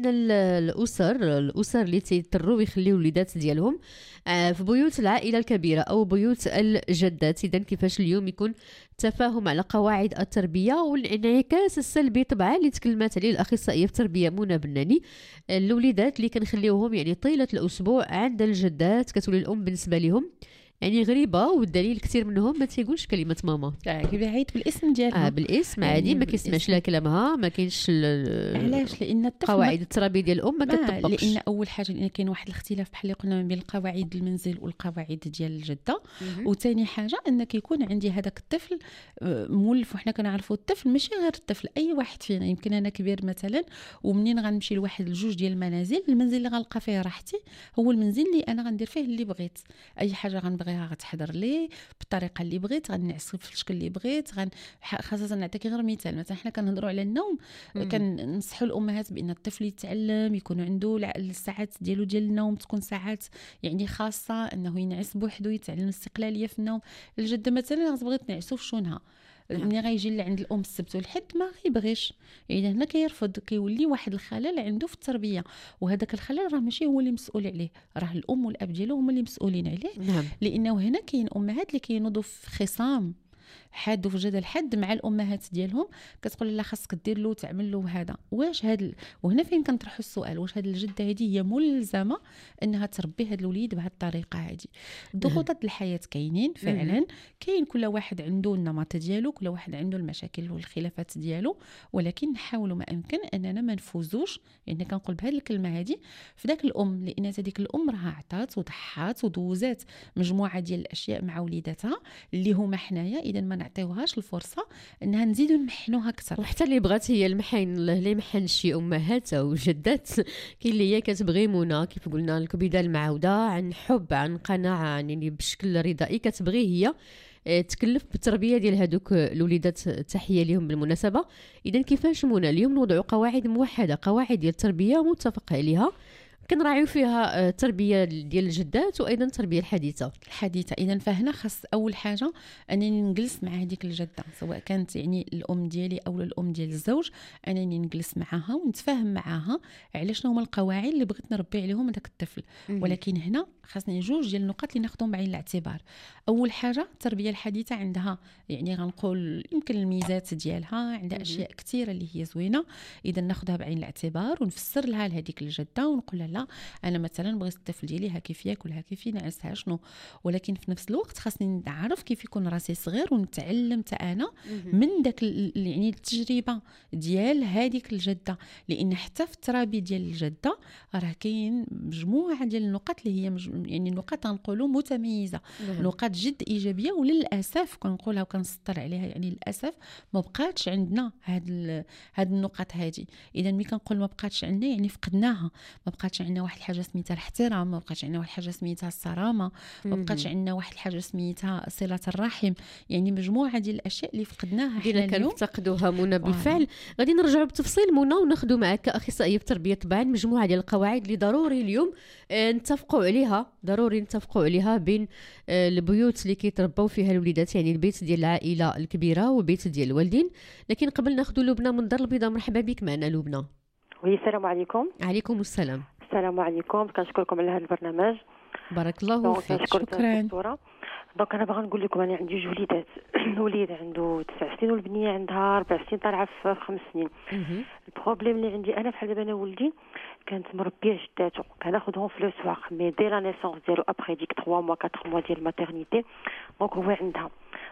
الأسر اللي تيضطروا يخليو الوليدات ديالهم في بيوت العائلة الكبيرة أو بيوت الجدات. إذن كيفاش اليوم يكون تفاهم على قواعد التربية والانعكاس السلبي طبعا اللي تكلمات عليه الأخصائية في التربية منى بناني. الوليدات اللي كنخليوهم يعني طيلة الأسبوع عند الجدات كتولي الأم بالنسبة لهم يعني غريبه، والدليل كثير منهم ما تيقولش كلمه ماما، كيبعيد بالاسم ديالها بالاسم عادي، ما كيسمعش لا كلامها، ما كاينش علاش؟ لان الطفل قواعد التربيه ديال الام ما كتطبقش. لان اول حاجه لان كاين واحد الاختلاف بحال اللي قلنا ما بين القواعد المنزل والقواعد ديال الجده. وثاني حاجه ان كيكون عندي هذاك الطفل مولف، وحنا كنعرفوا الطفل ماشي غير الطفل، اي واحد فينا يمكن انا كبير مثلا ومنين غنمشي لواحد الجوج ديال المنازل، المنزل اللي غنلقى فيه راحتي هو المنزل اللي انا غندير فيه اللي بغيت، اي حاجه غنبغيها غتحضر لي بالطريقه اللي بغيت، غنعصب في الشكل اللي بغيت. خاصه نعطيك غير مثال، مثلا حنا كنهضروا على النوم، كننصحوا الامهات بان الطفل يتعلم يكون عنده الساعات ديالو ديال النوم، تكون ساعات يعني خاصه انه ينعس بوحدو، يتعلم الاستقلاليه في النوم. الجده مثلا غتبغي تنعسو في شونها، ملي غيجي لعند الام السبت والحد ما غيبغيش، اذا هنا كيرفض، كيولي واحد الخلل عنده في التربيه. وهذاك الخلل راه ماشي هو اللي مسؤول عليه، راه الام والاب ديالو هما اللي مسؤولين عليه. نعم. لانه هنا كاين امهات اللي كينوضوا في خصام حاد وفي جدل حد مع الامهات ديالهم، كتقول لا خاصك دير له تعمل له هذا. واش وهنا فين كنطرحوا السؤال، واش هذه الجده هذه هي ملزمه انها تربي هذا الوليد بهذه الطريقه هذه؟ ضغوطات الحياه كاينين فعلا، كاين كل واحد عنده النمط ديالو، كل واحد عنده المشاكل والخلافات ديالو، ولكن نحاولوا ما امكن اننا ما نفوزوش، يعني كنقول بهذه الكلمه هذه في ذاك الام، لان هذيك الام راه عطات وضحات ودوزات مجموعه ديال الاشياء مع وليداتها اللي هما حنايا، اذا ما نعطيوهاش الفرصه انها نزيدوا نمحنوها اكثر. وحتى اللي بغات هي المحن اللي محن شي امهات او جدات، كاين اللي هي كتبغي منى كيف قلنا لكم بدايه المعوده عن حب عن قناعه يعني بشكل رضائي، كتبغي هي تكلف بالتربيه ديال هذوك الوليدات. تحيه لهم بالمناسبه. اذا كيفاش منى اليوم نوضعوا قواعد موحده، قواعد ديال التربيه متفق عليها، كنراعيو فيها التربيه ديال الجدات وايضا التربيه الحديثه. اذا فهنا خاص اول حاجه انني نجلس مع هذيك الجده، سواء كانت يعني الام ديالي او الام ديال الزوج، انني نجلس معاها ونتفاهم معاها على شنو هما القواعد اللي بغيت نربي عليهم هذاك الطفل. ولكن هنا خاصني جوج ديال النقاط اللي ناخذهم بعين الاعتبار. اول حاجه التربيه الحديثه عندها يعني غنقول يمكن الميزات ديالها، عندها اشياء كثيره اللي هي زوينه، اذا ناخذها بعين الاعتبار ونفسر لها لهذيك الجده ونقول لها لا انا مثلا بغيت الطفل ديالي ها كيف ياكل ها كيف ينعسها شنو. ولكن في نفس الوقت خاصني نعرف كيف يكون راسي صغير ونتعلم انا من داك يعني التجربه ديال هذيك الجده، لان حتى في الترابي ديال الجده راه كاين مجموعه ديال النقاط اللي هي يعني نقاط نقولوا متميزه، نقاط جد ايجابيه، وللاسف كنقولها وكنسطر عليها، يعني للاسف ما بقاتش عندنا هاد النقاط هذه. اذا ملي كنقول ما بقاتش عندنا يعني فقدناها، ما بقاتش عندنا واحد الحاجه سميتها الاحترام، ما بقاتش عندنا واحد الحاجه سميتها الصرامه، ما بقاتش عندنا واحد الحاجه سميتها صله الرحم، يعني مجموعه ديال الاشياء اللي فقدناها حنا اليوم كنفتقدوها منى بالفعل. غادي نرجعوا بالتفصيل منى وناخذوا معك كاخصائيه بالتربيه طبعا مجموعه ديال القواعد اللي ضروري اليوم نتفقوا عليها، ضروري نتفقوا عليها بين البيوت اللي كيتربوا فيها الوليدات، يعني البيت ديال العائله الكبيره والبيت ديال الوالدين. لكن قبل ناخذوا لبنى من دار البيضاء. مرحبا بك معنا لبنى. السلام عليكم. عليكم السلام. السلام عليكم، كنشكركم على هذا البرنامج. بارك الله فيك. شكرا. دونك انا باغا نقول لكم انا عندي جوج وليدات، وليد عنده 9 سنين والبنيه عندها 4 سنين طالعه في 5 سنين. البروبليم اللي عندي انا بحال دابا انا ولدي كانت مربيه جداتو، كناخذهم في لو سواق مي دي لا نيسونس ديالو ابري ديك 3 موا 4 موا ديال الماتيرنيتي، دونك هو عندها.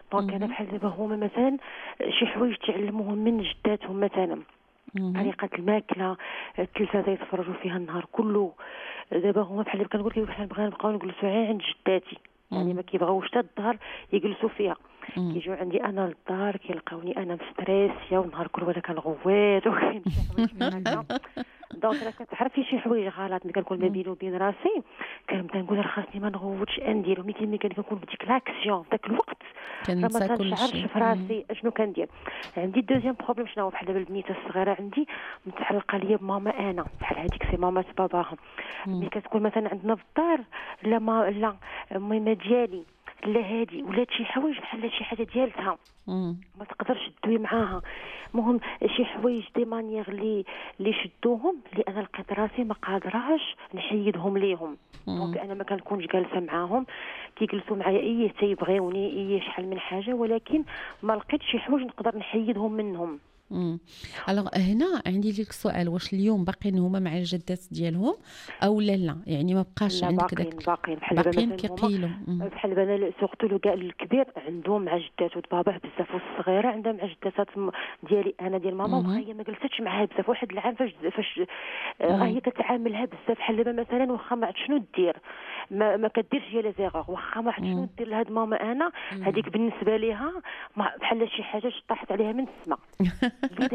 دونك انا بحال دابا هما مثلا شي حوايج تعلموهم من جداتهم مثلا، طريقه الماكله، التلفازه يتفرجوا فيها النهار كله. دابا هما بحال اللي كنقول لك بحال بغينا نبقاو نجلسوا غير عند جداتي، يعني ما كيبغاوش حتى الظهر يجلسوا فيها. كيجيو عندي انا للدار كيلقاوني انا مستريسيه ونهار كل ولا كنغوات وكاين شي حوايج بحال هكا. دونك انا كتعرفي شي حوايج غلط ملي كنكون ما بيني وبين راسي كنبدا نقول راه خاصني ما نغوتش ندير، ملي كنكون بديك لاكسيون داك الوقت ما تنشعرش في راسي اشنو كندير. عندي دوزيام بروبليم شنو هو، بحال دابا البنيته الصغيره عندي متعلقه ليا بماما انا، بحال هذيك سي ماما باباها. ملي كتكون مثلا عندنا في الدار لا لا ماما ديالي لا هادي ولات شي حوايج بحال شي حاجه ديالتها ما تقدرش تدوي معاها. المهم شي حوايج دي مانيير اللي شدوهم اللي انا لقيت راسي ما قادراش نحيدهم ليهم. دونك انا ما كنكونش جالسه معاهم، كيجلسوا معايا ايه تيبغيوني ايه شحال من حاجه، ولكن ما لقيتش شي حوايج نقدر نحيدهم منهم. الوغ هنا عندي لك سؤال، واش اليوم باقيين هما مع الجدات ديالهم او لا؟ يعني ما بقاش عندك داك باقيين كيقيلوا بحال بنا سورتو لو الكبير عندهم مع جداتو باباه بزاف، والصغيره عندها مع جداتات ديالي انا ديال ماما، وخا هي ما جلستش معاها بزاف. واحد العام فاش هي كتعاملها بزاف، بحال دابا مثلا واخا ما عرفت شنو دير ما كديرش هي لا زيغور، واخا ما عرفت شنو دير لهاد ماما انا هذيك بالنسبه ليها بحال شي حاجه طاحت عليها من السماء. اللي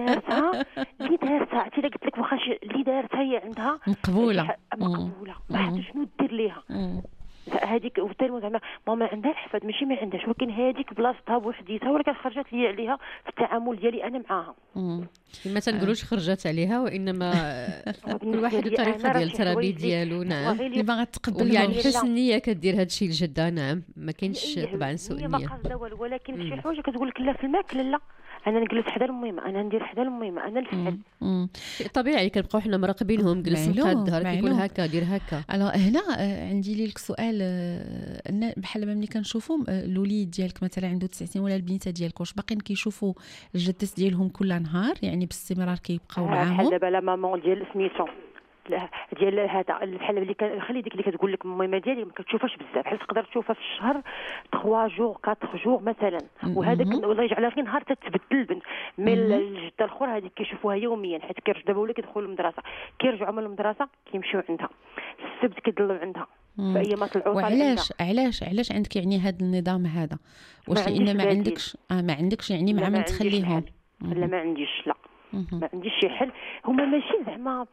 دارتها عرفتي قلت لك واخا اللي دارتها هي عندها مقبوله ما عرفتش شنو دير ليها هذيك. وثاني زعما ماما عندها احفاد ماشي ما عندهاش، ولكن هذيك بلاصتها بوحديتها، ولكن خرجت لي عليها في التعامل ديالي انا معاها. ما تنقولوش خرجت عليها، وانما كل واحد الطريقه ديال التربيه ديالو. نعم اللي باغا تقبل يعني حسن النيه كدير هذا الشيء الجده. نعم ما كاينش طبعا سوء النيه، النيه ما قصده والو، ولكن شي حوايج كتقول لك لا في الماكل لا انا نجلس حدا المهمه، انا ندير حدا المهمه، انا نفعل. طبيعي كنبقاو حنا مراقبينهم، جلس لقى الظهر كيقول هكا دير هكا. هنا عندي لك سؤال، بحال ملي كنشوفوا الوليد ديالك مثلا عنده 9 سنين ولا البنيته ديالك، واش باقيين كيشوفوا الجدات ديالهم كل نهار يعني باستمرار كيبقاو معاهم؟ بحال دابا لا مامون ديال سميتو ديال هذا بحال اللي خلي ديك اللي كتقول لك المهمه ديالي ما كتشوفهاش بزاف، بحال تقدر تشوفها في الشهر 3 جور 4 جور مثلا، وهذاك والله يجعلها في نهار تتبدل البنت. مي الجده الاخرى هذيك كيشوفوها يوميا، حيت كيرجعوا دابا ولا كيدخلوا للمدرسه، كيرجعوا من المدرسه كيمشيو عندها السبت كيضلوا عندها فهي ما طلعوا. وعلاش عندك يعني هذا النظام هذا؟ واش لان ما عندكش يعني مع من تخليهم؟ لا ما عنديش، لا ما عنديش شي حل. هما ماشي زعما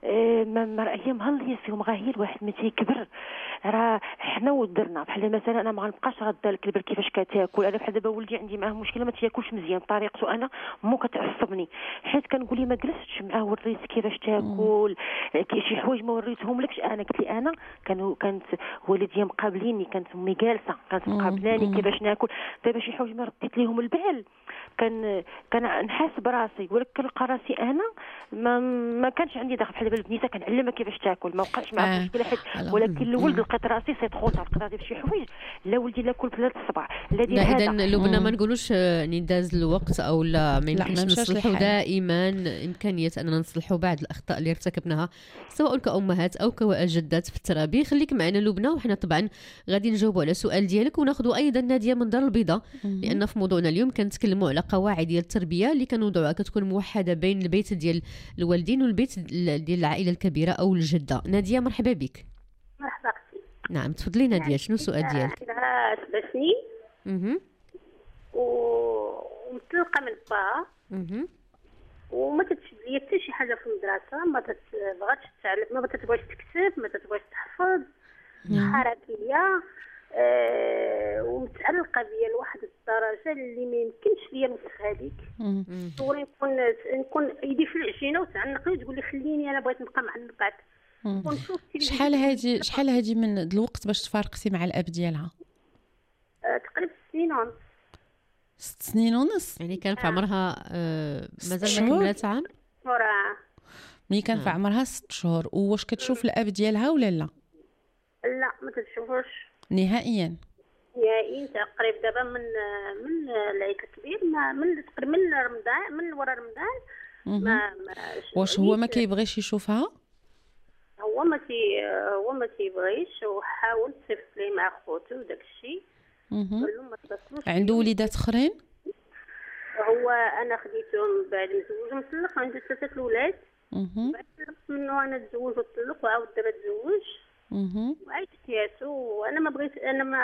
ما ايامها اللي فيهم غير هي الواحد ما تيكبر راه حنا ودرنا. بحال مثلا انا ما غنبقاش راده الكبر كيفاش كتاكل. انا بحال دابا ولدي عندي معاه مشكله ما تياكلش مزيان بطريقته، انا مو كتعصبني حيت كنقول لي ما جلستش معاه وريت كيفاش تاكل شي حوايج ما وريتهم لكش. انا قلت لي انا كانت والديا مقابليني، كانت امي جالسه كانت مقابلاني كيفاش ناكل. دابا شي حوايج ما رديت ليهم البال كان نحاس براسي، ولكن كنلقى راسي انا ما كانش عندي دخل. بحال دابا البنيته كنعلمها كيفاش تاكل، ما وقعش معها مشكله حيت ولكن الولد لقيت راسي سي تخو نقدر ندير شي حوايج لا ولدي لا كل بلاد الصباح لا دير هذا. اذا لبنى ما نقولوش يعني داز الوقت او لا ما يمكنش نصلحوا دائما، امكانيه اننا نصلحوا بعض الاخطاء اللي ارتكبناها سواء كامهات او كجدات في التربيه. خليك معنا لبنى، وحنا طبعا غادي نجاوبوا على السؤال ديالك وناخذوا ايضا ناديه من دار البيضاء، لان في موضوعنا اليوم كنتكلموا على قواعد ديال التربيه اللي كنوضعوها كتكون موحده بين البيت ديال الوالدين والبيت ديال العائله الكبيره او الجده. ناديه مرحبا بك. مرحبا اختي. نعم تفضلي ناديه، شنو السؤال ديالك؟ عندها 7 سنين ومطلقه من باها وما تتشد ليا حتى شي حاجه في المدرسه، ما تتبغاش تتعلم، ما تتبغاش تكتب، ما تتبغاش تحفظ، حركيه ومتعلقه بيا لواحد الدرجه اللي ما يمكنش ليا نوصف هذيك. صوري نكون ايدي في العجينه وتعنقني وتقول لي خليني انا بغيت نبقى معنقات. شحال هذه من الوقت باش تفارقتي مع الاب ديالها؟ تقريبا 6 سنين ونص. 6 سنين ونص يعني كان في عمرها مازال ما كملت عام؟ ملي كان في عمرها 6 شهور. واش كتشوف الاب ديالها ولا لا؟ لا ما تشوفوش نهائيا. تقريبا دابا من العيد الكبير من تقريبا من رمضان، من ورا رمضان ما واش هو ما كيبغيش يشوفها؟ هو ما تيبغيش، وحاول تصيفط ليه مع خوتو وداك الشيء قال لهم ما تتصلوش عنده وليدات اخرين؟ هو انا خديتهم بعد مزوج ومطلق، عنده 3 الاولاد. بعد طلقت منه انا تزوج وطلق وعاود دابا تزوج وعايش حياته. وانا ما بغيت،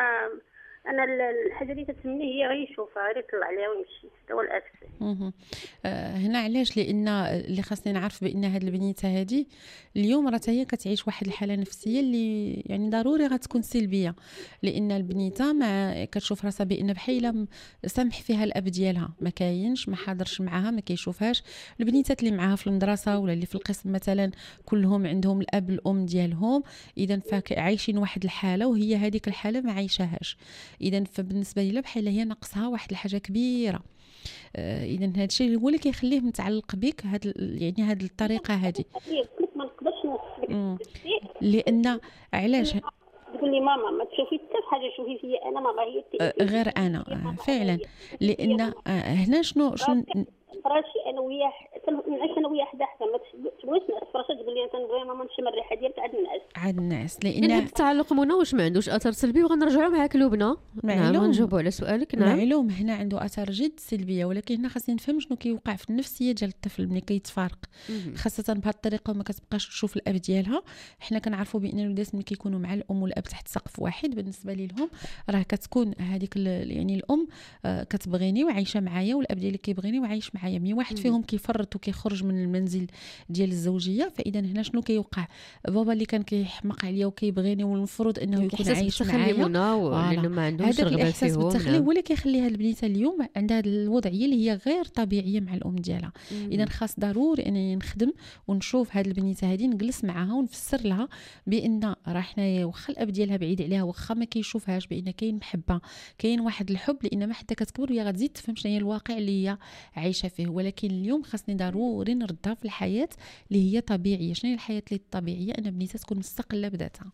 انا الحاجه اللي تتمنى هي غير يشوفها، غير يطلع عليها ويمشي. هذا هو الاساس. هنا علاش؟ لان اللي خاصني نعرف بان هاد البنيته هذه اليوم راه هي كتعيش واحد الحاله نفسيه اللي يعني ضروري غتكون سلبيه، لان البنيته مع كتشوف راسها بان بحيله سامح فيها الاب ديالها، ما كاينش، ما حاضرش معاها، ما كيشوفهاش. البنيتات اللي معاها في المدرسه ولا اللي في القسم مثلا كلهم عندهم الاب الام ديالهم، اذا عايشين واحد الحاله وهي هذيك الحاله ما عايشاهاش. اذا فبالنسبه لي بحال هي ناقصها واحد الحاجه كبيره. اذا هذا الشيء هو اللي كيخليه متعلق بك، يعني هذه الطريقه هذه. ما نقدرش نوصفك لان علاش تقول لي ماما ما تشوفي حتى حاجه، شوفي فيا انا ماما هي غير انا فعلا. لان هنا شنو فراشي انا وياه نعيش انا وياه حدا حدا، ما تبغيش فراشي تقول لي انت نبغي ماما نمشي من الريحه ديالك عند الناس. لان هذا التعلق منى واش ما عندوش اثر سلبي؟ وغنرجعوا معاك لبنى. نعم نجاوبوا على سؤالك. نعم معلوم هنا عنده اثار جد سلبيه، ولكن هنا خاصني نفهم شنو كيوقع في النفسيه ديال الطفل ملي كيتفارق، خاصه بهذه الطريقه وما كتبقاش تشوف الاب ديالها. حنا كنعرفوا بان الوليدات ملي كيكونوا مع الام والاب تحت سقف واحد، بالنسبه لهم راه كتكون هذيك يعني الام كتبغيني وعايشه معايا، والاب ديالي كيبغيني وعايش معايا. ملي واحد فيهم كيفرط وكيخرج من المنزل ديال الزوجيه، فاذا هنا شنو كيوقع؟ بابا اللي كان كيحمق عليا وكيبغيني والمفروض انه يكون عايش معايا، لانه ما عندوش رغبه رغبه فيهم. فيهم. التخلي هو اللي كيخلي هاد البنيته اليوم عندها هاد الوضعيه اللي هي غير طبيعيه مع الام ديالها. اذا خاص ضروري انني نخدم ونشوف هاد البنيته هذه، نجلس معاها ونفسر لها بان راه حنايا واخا الاب ديالها بعيد عليها، واخا ما كيشوفهاش، بان كاين محبه، كاين واحد الحب، لان ما حتى كتكبر وهي غتزيد تفهم شنو هي الواقع اللي هي عايشه فيه. ولكن اليوم خاصني ضروري نردها في الحياه اللي هي طبيعيه. شنو هي الحياه اللي الطبيعيه؟ ان بنيته تكون مستقله بذاتها.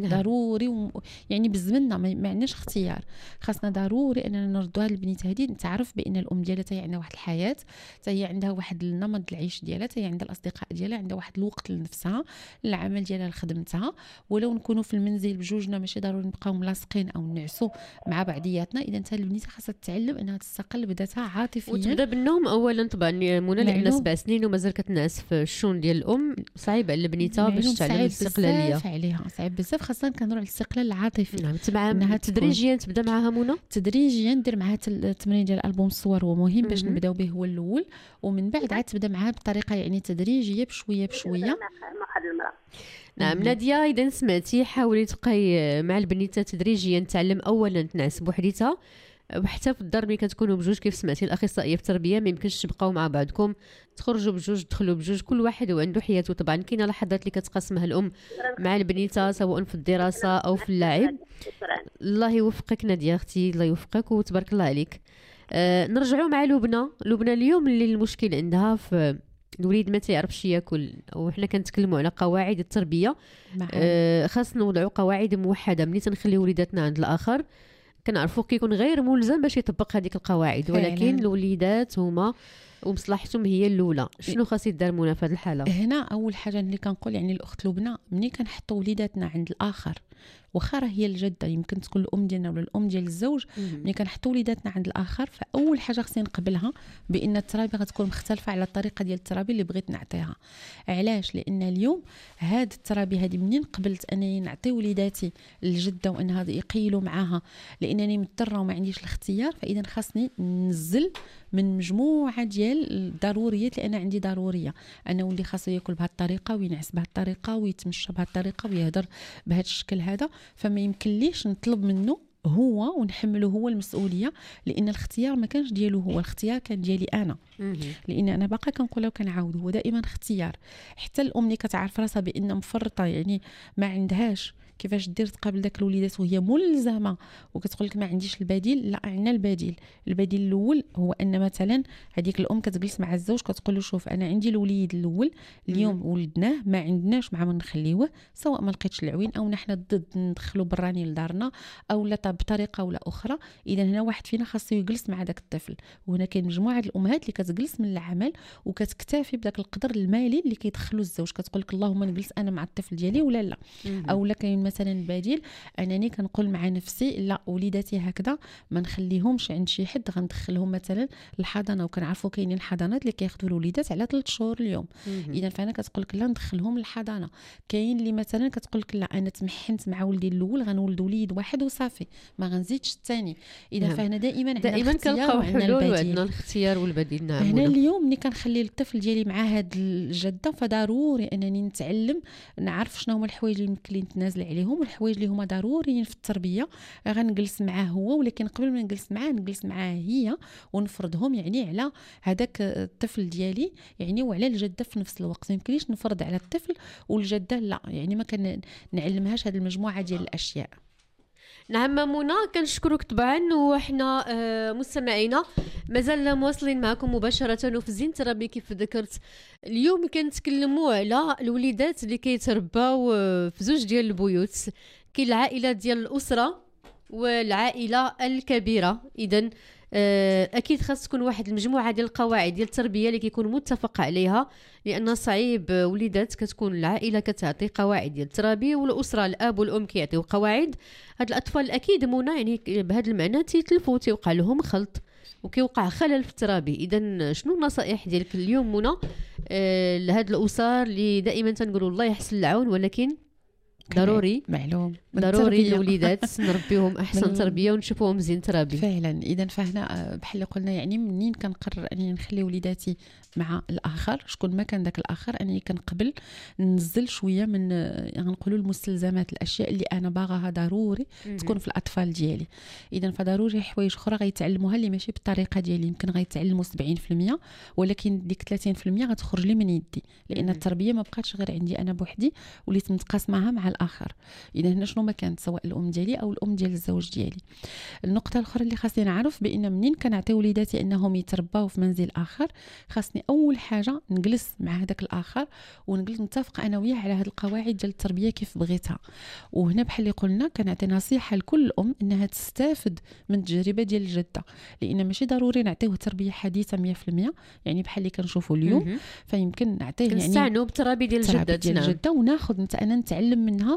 ضروري يعني بالزمن ما عندناش اختيار، خاصنا ضروري اننا نردوها للبنيت هذه تعرف بان الام ديالها حتى هي عندها واحد الحياه، حتى هي عندها واحد النمط العيش ديالها، حتى هي عندها الاصدقاء ديالها، عندها واحد الوقت لنفسها، للعمل ديالها، لخدمتها. ولو نكونوا في المنزل بجوجنا ماشي ضروري نبقاو ملاصقين او نعسوا مع بعضياتنا. اذا حتى البنيته خاصها تتعلم انها تستقل بذاتها عاطفيا وتبدا بالنوم اولا. طبعا منى لان 7 سنين ومازال كتنعس في الشون ديال الام، صعيب على البنيته باش تعلم الاستقلاليه. صعيب بزاف، خاصه كنهضروا على الاستقلال العاطفي. نعم تبع تدريجيا تبدا معها منى، تدريجيا ندير معها التمرين ديال البوم الصور، هو مهم باش نبداو به هو الاول، ومن بعد عاد تبدا معها بطريقه يعني تدريجيه بشويه بشويه. نعم ناديه، اذا سمعتي حاولي تبقاي مع البنيته تدريجيا، تعلم اولا تنعس بوحديتها، وحتى في الدار ملي كتكونوا بجوج كيف سمعتي الاخصائيه في التربيه ما يمكنش تبقاو مع بعضكم، تخرجوا بجوج تدخلوا بجوج، كل واحد وعنده حياته. طبعا كاينه لحظات اللي كتقاسمها الام مع البنيته سواء في الدراسه او في اللعب. الله يوفقك ناديه اختي، الله يوفقك وتبارك الله عليك. نرجعوا مع لبنى اليوم اللي المشكل عندها في الوليد ما تيعرفش ياكل، وحنا كنتكلموا على قواعد التربيه. خاص نوضعوا قواعد موحده ملي تنخليو وليداتنا عند الاخر، كنعرفوا كيكون غير ملزم باش يطبق هذيك القواعد، ولكن الوليدات هما ومصلحتهم هي الاولى. شنو خاص يدار منى في هذه الحاله؟ هنا اول حاجه اللي كنقول يعني الاخت لبنى، ملي كنحطوا وليداتنا عند الاخر، واخا راه هي الجده يمكن تكون الام ديالنا ولا الام ديال الزوج، ملي كنحطوا وليداتنا عند الاخر، فاول حاجه خصني نقبلها بان التربيه غتكون مختلفه على الطريقه ديال التربيه اللي بغيت نعطيها. علاش؟ لان اليوم هاد التربيه هذه منين قبلت انني نعطي وليداتي الجده وانها يقيلوا معاها لانني مضطره وما عنديش الاختيار، فاذا خاصني ننزل من مجموعه ديال الضروريات اللي انا عندي ضروريه. انا ولي خاصو ياكل بهذه الطريقه وينعس بهذه الطريقه ويتمشى بهذه الطريقه ويهضر بهذا الشكل هذا، فما يمكنليش نطلب منه هو ونحمله هو المسؤوليه، لان الاختيار ما كانش ديالو هو، الاختيار كان ديالي انا. لان انا باقا كنقولها وكنعاود، هو دائما اختيار. حتى الام اللي كتعرف راسها بان مفرطه يعني ما عندهاش كيفاش دير تقابل داك الوليدات وهي ملزمه وكتقول لك ما عنديش البديل، لا عندنا البديل. البديل الاول هو ان مثلا هذيك الام كتجلس مع الزوج كتقول له شوف انا عندي الوليد الاول اليوم ولدناه ما عندناش مع من نخليوه، سواء ما لقيتش العوين او نحن ضد ندخلوا براني لدارنا او لا بطريقه ولا اخرى. اذا هنا واحد فينا خاصو يجلس مع داك الطفل، وهنا كاين مجموعه الامهات اللي كتجلس من العمل وكتكتفي بداك القدر المالي اللي كيدخلوا الزوج، كتقول لك اللهم نجلس انا مع الطفل ديالي ولا لا. او لا كاين مثلا البديل انني كنقول مع نفسي لا وليداتي هكذا ما نخليهمش عند شي حد، غندخلهم مثلا الحضانه، وكنعرفوا كاينين الحضانات اللي كياخذوا الوليدات على 3 شهور اليوم. اذا فانا كتقول لك لا ندخلهم للحضانه. كاين اللي مثلا كتقول لك لا انا تمحنت مع ولدي الاول غنولد وليد واحد وصافي ما غنزيدش الثاني. اذا فهنا دائما كنلقاو حلول وعندنا الاختيار والبديل. نعم. هنا اليوم ملي كنخلي الطفل ديالي مع هاد الجده فضروري انني نتعلم نعرف شنو هما الحوايج اللي يمكن لي نتنازل عليهم والحوايج اللي هما ضروريين في التربيه. غنجلس معاه هو، ولكن قبل ما نجلس معاه نجلس معاه هي ونفرضهم يعني على هذاك الطفل ديالي يعني وعلى الجده في نفس الوقت. ما يمكنليش نفرض على الطفل والجده لا، يعني ما كنعلمهاش هذه المجموعه ديال الاشياء. نعم منى، كنشكرك طبعا. وحنا مستمعينا مازال مواصلين معكم مباشره وفي زين تربي. كيف ذكرت اليوم كنتكلموا على الوليدات اللي كيترباو في زوج ديال البيوت. كاين العائله ديال الاسره والعائله الكبيره. اذا اكيد خاص تكون واحد المجموعه ديال القواعد ديال التربيه اللي كيكون متفق عليها، لان صعيب وليدات كتكون العائله كتعطي قواعد ديال التربيه والاسره الاب والام كيعطيو قواعد. هاد الاطفال اكيد منى يعني بهذا المعنى تيتلفوا، تيوقع لهم خلط وكيوقع خلل في التربيه. اذا شنو النصائح ديالك اليوم منى لهاد الاسر اللي دائما تنقولوا الله يحسن العون، ولكن ضروري معلوم ضروري الوليدات نربيهم احسن تربيه ونشوفوهم زين تربيه فعلا. اذا فهنا بحال اللي قلنا يعني منين كنقرر انني نخلي وليداتي مع الاخر، شكون ما كان داك الاخر، انني كنقبل ننزل شويه من غنقولوا المستلزمات، الاشياء اللي انا باغاها ضروري تكون في الاطفال ديالي. اذا فضروري حوايج اخرى غيتعلموها اللي ماشي بالطريقه ديالي، يمكن غيتعلموا 70% ولكن ديك 30% غتخرج لي من يدي، لان التربيه ما بقاتش غير عندي انا بوحدي، وليت متقاسماها مع الاخر. اذا هنا شنو ما كانت، سواء الام ديالي او الام ديال الزوج ديالي. النقطه الاخرى اللي خاصني نعرف بان منين كنعطي وليداتي انهم يترباو في منزل اخر، خاصني اول حاجه نجلس مع هذاك الاخر ونجلس نتفق انا وياه على هذه القواعد ديال التربيه كيف بغيتها. وهنا بحال اللي قلنا كنعطي نصيحه لكل ام انها تستافد من التجربه ديال الجده، لان ماشي ضروري نعطيوه تربيه حديثه 100%، يعني بحال اللي كنشوفوا اليوم فيمكن نعطيه يعني نستعنوا بالتربيه ديال الجده وناخذ انا نتعلم منها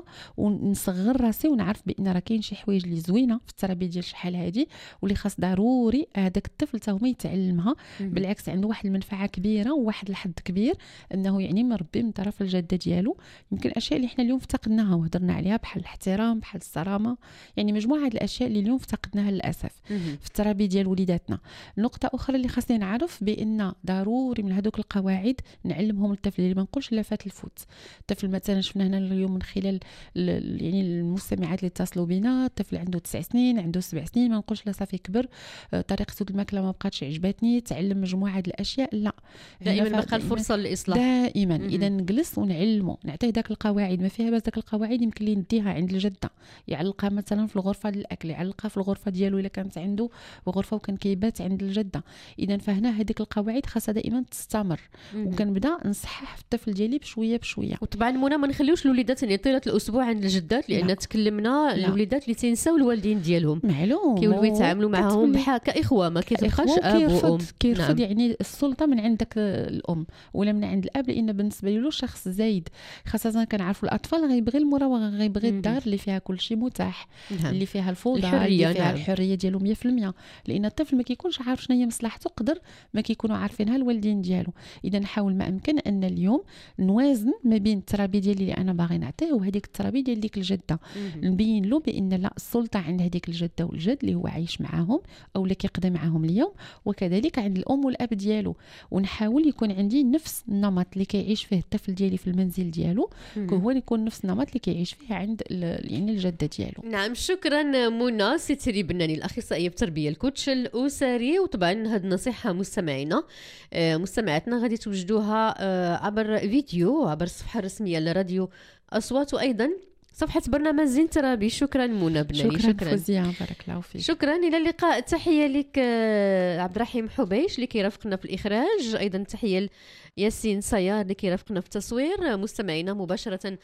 ونصغر راسي ونعرف بان راه كاين شي حوايج اللي زوينه في التربيه ديال شحال هذه واللي خاص ضروري هذاك الطفل حتى هو يتعلمها. بالعكس عنده واحد المنفعه كبيره وواحد الحظ كبير انه يعني مربي من طرف الجده ديالو. يمكن اشياء اللي حنا اليوم افتقدناها وهضرنا عليها بحال الاحترام، بحال الصرامه، يعني مجموعه الاشياء اللي اليوم افتقدناها للاسف في التربيه ديال وليداتنا. نقطه اخرى اللي خاصني نعرف بان ضروري من هذوك القواعد نعلمهم الطفل، اللي ما نقولش لا فات الفوت. الطفل مثلا شفنا هنا اليوم من خلال يعني المستمعات اللي اتصلوا بنا، الطفل عنده 9 سنين، عنده 7 سنين، ما نقولش لا صافي كبر، طريقته الماكله ما بقاتش عجبتني، تعلم مجموعه الاشياء، لا دائما بقى الفرصه للاصلاح دائما. اذا نجلس ونعلمه، نعطيه داك القواعد، ما فيها بس داك القواعد يمكن لي نديها عند الجده، يعلقها مثلا في الغرفه ديال الاكل، يعلقها في الغرفه ديالو الا كانت عنده غرفه وكان كيبات عند الجده. اذا فهنا هذيك القواعد خاصها دائما تستمر، وكنبدا نصحح في الطفل ديالي بشويه بشويه. وطبعا منى ما نخليوش الوليدات يعني طيله الاسبوع عند الجدات، لان تكلمنا الوليدات اللي تنساو الوالدين ديالهم، معلوم كيولوا يتعاملوا معهم بحال كاخوه، ما كيتبقاش اب وام. كيرفض يعني السلطه من عندك الام ولا من عند الاب، لان بالنسبه له شخص زايد. خاصه كنعرفوا الاطفال غيبغي المراوغه، غيبغي الدار اللي فيها كل شيء متاح، اللي فيها الفوضى، اللي فيها الحريه ديالو 100%، لان الطفل ما كيكونش عارف شنو هي مصلحته، قدر ما كيكونوا عارفينها الوالدين ديالو. اذا نحاول ما امكن ان اليوم نوازن ما بين التربيه ديالي اللي انا باغي نعطيه وهذيك التربيه ديال ديك الجده. نبين له بان لا، السلطه عند هذيك الجده والجد اللي هو عايش معاهم او اللي كيقضي معاهم اليوم، وكذلك عند الام والاب ديالو. ونحاول يكون عندي نفس النمط اللي كيعيش فيه الطفل ديالي في المنزل ديالو، هو يكون نفس النمط اللي كيعيش فيه عند يعني الجده ديالو. نعم، شكرا منى ستري بناني، الاخصائيه بالتربيه، الكوتش الاسري. وطبعا هذه النصيحه مستمعينا مستمعاتنا غادي توجدوها عبر فيديو عبر الصفحه الرسميه لراديو أصوات، وأيضا صفحة برنامج زين تربي. شكرا منى بناني، شكرا فوزية، بارك الله فيك. شكرا، إلى اللقاء. تحية لك عبد الرحيم حبيش اللي كيرافقنا في الإخراج، أيضا تحية ياسين سيار اللي كيرافقنا في التصوير. مستمعينا مباشرة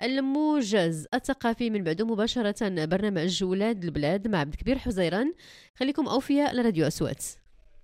الموجز الثقافي من بعده مباشرة برنامج ولاد البلاد مع عبد الكبير حزيران. خليكم أوفياء لراديو أصوات.